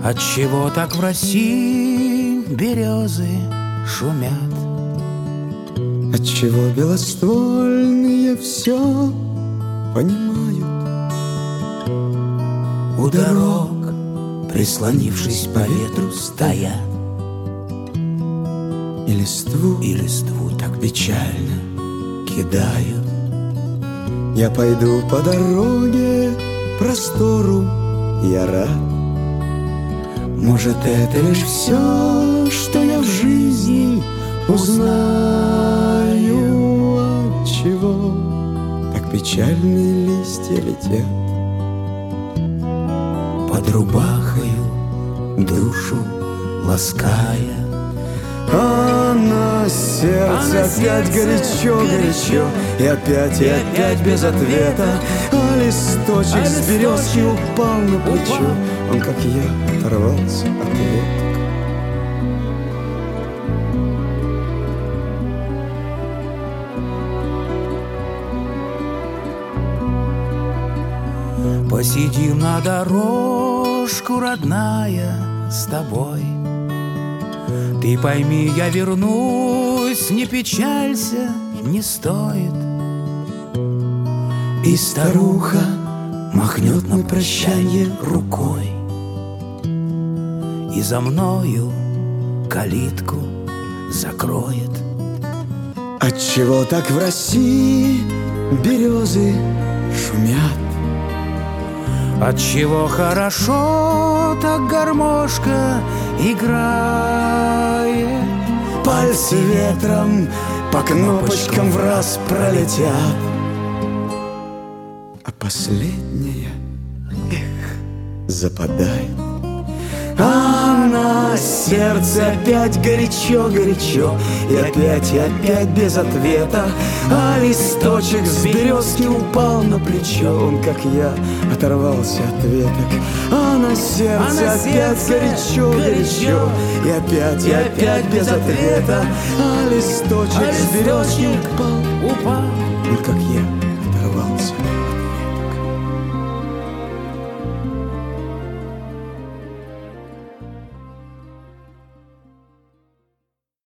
Отчего так в России березы шумят? Отчего белоствольные все понимают? У дорог, прислонившись по ветру, стоят, И листву так печально кидают. Я пойду по дороге простору, я рад. Может, это лишь все, что я в жизни узнаю. Отчего так печальные листья летят Под рубахою душу лаская. А на сердце опять горячо-горячо, и опять без ответа. А листочек с березки упал на плечо. Он, как я, оторвался от веток. Посидим на дорожку, родная, с тобой. Ты пойми, я вернусь, не печалься, не стоит. И старуха махнет на прощанье рукой, и за мною калитку закроет. Отчего так в России березы шумят? Отчего хорошо так гармошка играет? Пальцы ветром по кнопочкам в раз пролетят, а последняя, западает. А на сердце опять горячо-горячо, и опять без ответа. А листочек с березки упал на плечо. Он, как я, оторвался от веток. А на сердце опять горячо-горячо, и опять без ответа. А листочек с березки упал. Он, как я,